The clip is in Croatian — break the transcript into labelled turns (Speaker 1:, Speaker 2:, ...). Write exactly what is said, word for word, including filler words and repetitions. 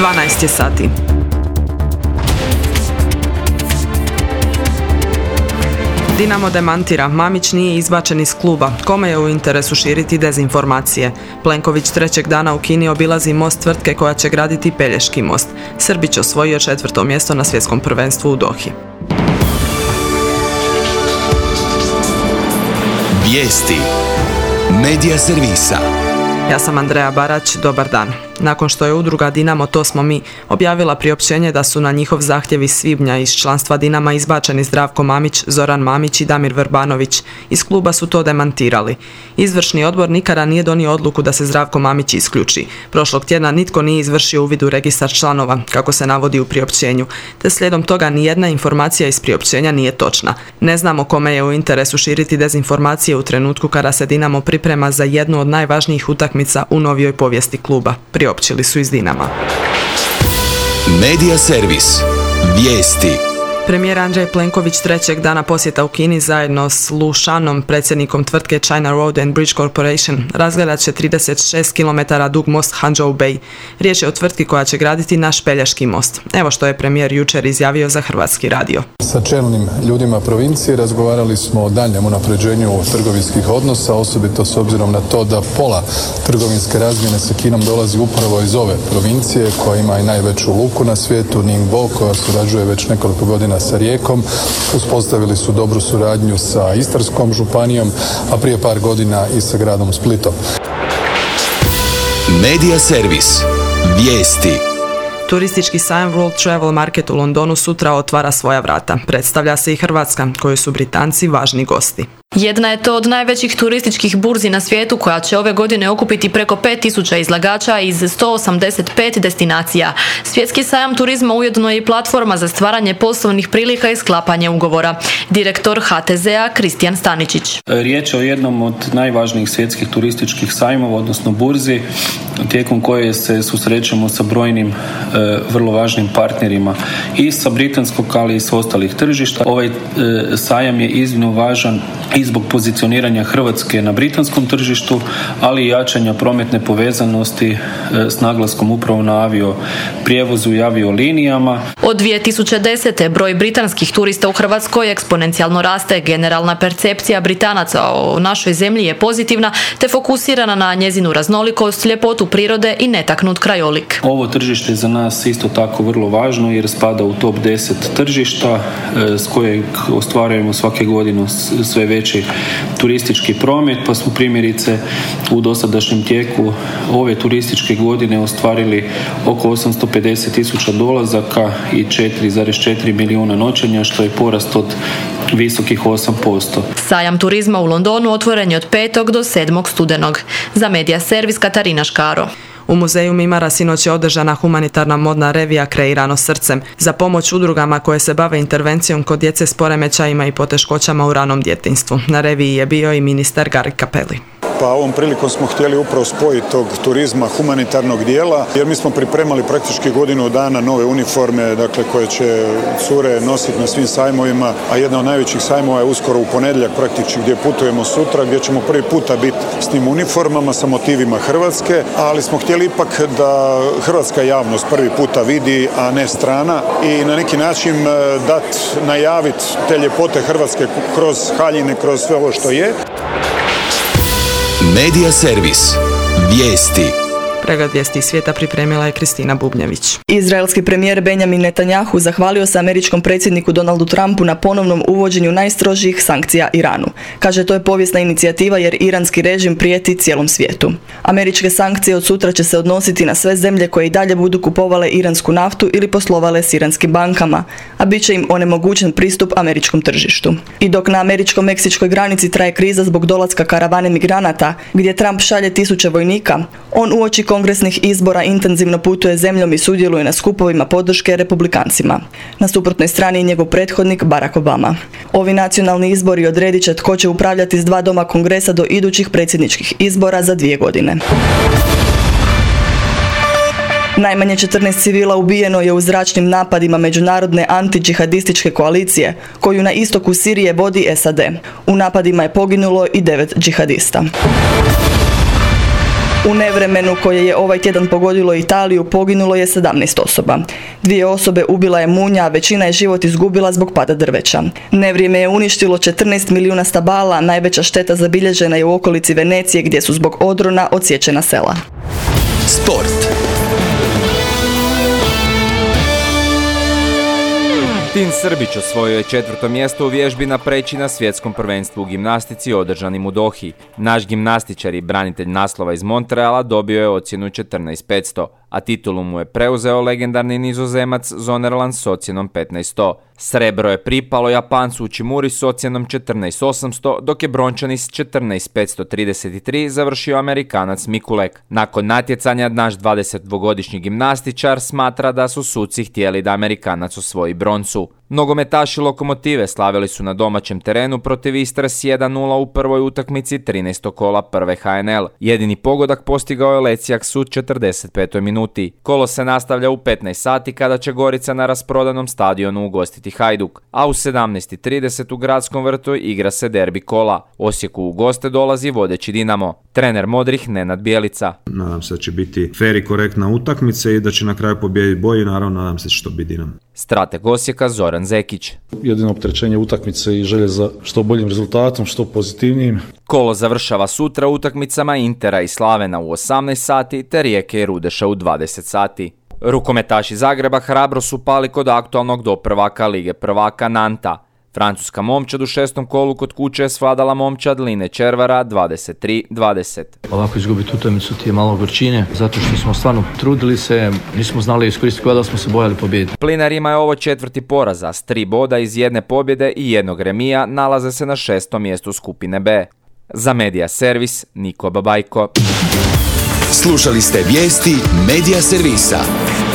Speaker 1: dvanaest je sati. Dinamo demantira, Mamić nije izbačen iz kluba. Kome je u interesu širiti dezinformacije? Plenković trećeg dana u Kini obilazi most tvrtke koja će graditi Pelješki most. Srbić osvojio četvrto mjesto na svjetskom prvenstvu u Dohi.
Speaker 2: Vijesti Medija servisa.
Speaker 1: Ja sam Andreja Barać, dobar dan. Nakon što je udruga Dinamo to smo mi objavila priopćenje da su na njihov zahtjev iz svibnja iz članstva Dinama izbačeni Zdravko Mamić, Zoran Mamić i Damir Vrbanović, iz kluba su to demantirali. Izvršni odbor nikada nije donio odluku da se Zdravko Mamić isključi. Prošlog tjedna nitko nije izvršio uvid u registar članova, kako se navodi u priopćenju, te slijedom toga nijedna informacija iz priopćenja nije točna. Ne znamo kome je u interesu širiti dezinformacije u trenutku kada se Dinamo priprema za jednu od najvažnijih utakmica u novijoj povijesti kluba. Priopćili su iz Dinama.
Speaker 2: Medija servis. Vijesti.
Speaker 1: Premijer Andrej Plenković trećeg dana posjeta u Kini zajedno s Lu Shanom, predsjednikom tvrtke China Road and Bridge Corporation, razgledat će trideset šest kilometara dug most Hangzhou Bay. Riječ je o tvrtki koja će graditi naš Pelješki most. Evo što je premijer jučer izjavio za Hrvatski radio.
Speaker 3: Sa čelnim ljudima provincije razgovarali smo o daljnjem unapređenju trgovinskih odnosa, osobito s obzirom na to da pola trgovinske razmjene sa Kinom dolazi upravo iz ove provincije koja ima i najveću luku na svijetu, Ningbo, koja surađuje već nekoliko godina sa Rijekom. Uspostavili su dobru suradnju sa Istarskom županijom, a prije par godina i sa gradom Splitom.
Speaker 2: Medija servis. Vijesti.
Speaker 1: Turistički sajam World Travel Market u Londonu sutra otvara svoja vrata. Predstavlja se i Hrvatska, kojoj su Britanci važni gosti.
Speaker 4: Jedna je to od najvećih turističkih burzi na svijetu koja će ove godine okupiti preko pet tisuća izlagača iz sto osamdeset pet destinacija. Svjetski sajam turizma ujedno je i platforma za stvaranje poslovnih prilika i sklapanje ugovora. Direktor H T Z-a Kristijan Staničić.
Speaker 5: Riječ je o jednom od najvažnijih svjetskih turističkih sajmova, odnosno burzi, tijekom koje se susrećemo sa brojnim e, vrlo važnim partnerima i sa britanskog, ali i s ostalih tržišta. Ovaj e, sajam je iznimno važan i zbog pozicioniranja Hrvatske na britanskom tržištu, ali i jačanja prometne povezanosti e, s naglaskom upravo na avio prijevozu i aviolinijama.
Speaker 4: Od dvije tisuće desete. broj britanskih turista u Hrvatskoj eksponencijalno raste. Generalna percepcija Britanaca o našoj zemlji je pozitivna, te fokusirana na njezinu raznolikost, ljepotu prirode i netaknut krajolik.
Speaker 5: Ovo tržište je za nas isto tako vrlo važno jer spada u top deset tržišta e, s kojeg ostvarujemo svake godine sve veći turistički promet, pa smo primjerice u dosadašnjem tijeku ove turističke godine ostvarili oko osamsto pedeset tisuća dolazaka i četiri zarez četiri milijuna noćenja, što je porast od visokih osam posto.
Speaker 4: Sajam turizma u Londonu otvoren je od petog do sedmog studenog. Za Medija servis Katarina Škaro.
Speaker 1: U muzeju Mimara sinoć je održana humanitarna modna revija Kreirano srcem za pomoć udrugama koje se bave intervencijom kod djece s poremećajima i poteškoćama u ranom djetinjstvu. Na reviji je bio i ministar Gari Cappelli.
Speaker 6: Pa ovom prilikom smo htjeli upravo spojiti tog turizma humanitarnog dijela, jer mi smo pripremali praktički godinu dana nove uniforme, dakle koje će cure nositi na svim sajmovima, a jedna od najvećih sajmova je uskoro u ponedjeljak praktički gdje putujemo sutra, gdje ćemo prvi puta biti s tim uniformama sa motivima Hrvatske, ali smo htjeli ipak da hrvatska javnost prvi puta vidi, a ne strana, i na neki način dati, najaviti te ljepote Hrvatske kroz haljine, kroz sve ovo što je.
Speaker 2: Medija servis. Vijesti.
Speaker 1: Pregled vijesti iz svijeta pripremila je Kristina Bubnjević.
Speaker 7: Izraelski premijer Benjamin Netanjahu zahvalio se američkom predsjedniku Donaldu Trumpu na ponovnom uvođenju najstrožijih sankcija Iranu. Kaže, to je povijesna inicijativa jer iranski režim prijeti cijelom svijetu. Američke sankcije od sutra će se odnositi na sve zemlje koje i dalje budu kupovale iransku naftu ili poslovale s iranskim bankama, a bit će im onemogućen pristup američkom tržištu. I dok na američko-meksičkoj granici traje kriza zbog dolaska karavane migranata, gdje Trump šalje tisuće vojnika, on uoči kongresnih izbora intenzivno putuje zemljom i sudjeluje na skupovima podrške republikancima. Na suprotnoj strani je njegov prethodnik Barack Obama. Ovi nacionalni izbori odredit će tko će upravljati s dva doma kongresa do idućih predsjedničkih izbora za dvije godine. Najmanje četrnaest civila ubijeno je u zračnim napadima međunarodne antidžihadističke koalicije, koju na istoku Sirije vodi S A D. U napadima je poginulo i devet džihadista. U nevremenu koje je ovaj tjedan pogodilo Italiju poginulo je sedamnaest osoba. Dvije osobe ubila je munja, a većina je život izgubila zbog pada drveća. Nevrijeme je uništilo četrnaest milijuna stabala, najveća šteta zabilježena je u okolici Venecije gdje su zbog odrona odsječena sela.
Speaker 2: Sport.
Speaker 8: Tin Srbić osvojio je četvrto mjesto u vježbi na preći na svjetskom prvenstvu u gimnastici održanim u Dohi. Naš gimnastičar i branitelj naslova iz Montreala dobio je ocjenu četrnaest petsto, a titulu mu je preuzeo legendarni Nizozemac Zonderland s ocjenom petnaest sto. Srebro je pripalo Japancu Uchimuri s ocjenom četrnaest osamsto, dok je brončani s četrnaest petsto trideset tri završio Amerikanac Mikulek. Nakon natjecanja naš dvadesetdvogodišnji gimnastičar smatra da su suci htjeli da Amerikanac osvoji broncu. Nogometaši Lokomotive slavili su na domaćem terenu protiv Istre s jedan nula u prvoj utakmici trinaestog kola prve H N L. Jedini pogodak postigao je Lecijaks u četrdeset petoj minuti. Kolo se nastavlja u petnaest sati kada će Gorica na rasprodanom stadionu ugostiti Hajduk, a u sedamnaest trideset u Gradskom vrtu igra se derbi kola. Osijeku u goste dolazi vodeći Dinamo. Trener Modrih Nenad Bjelica.
Speaker 9: Nadam se da će biti fer i korektna utakmica i da će na kraju pobijediti bolji, naravno nadam se da će to biti Dinamo.
Speaker 8: Strateg Osijeka Zoran Zekić.
Speaker 10: Jedino opterećenje utakmice i želje za što boljim rezultatom, što pozitivnijim.
Speaker 8: Kolo završava sutra utakmicama Intera i Slavena u osamnaest sati te Rijeke i Rudeša u dvadeset sati. Rukometaši Zagreba hrabro su pali kod aktualnog doprvaka Lige prvaka Nanta. Francuska momčad u šestom kolu kod kuće je svladala momčad Line Červara dvadeset tri dvadeset.
Speaker 11: Ovako izgubiti utakmicu ti je malo gorčine, zato što smo stvarno trudili se, nismo znali iskoristiti koja da smo se bojali pobijediti.
Speaker 8: Plinarima je ovo četvrti poraz, a s tri boda iz jedne pobjede i jednog remija nalaze se na šestom mjestu skupine B. Za Medija Servis, Niko Babajko.
Speaker 2: Slušali ste vijesti Medija Servisa.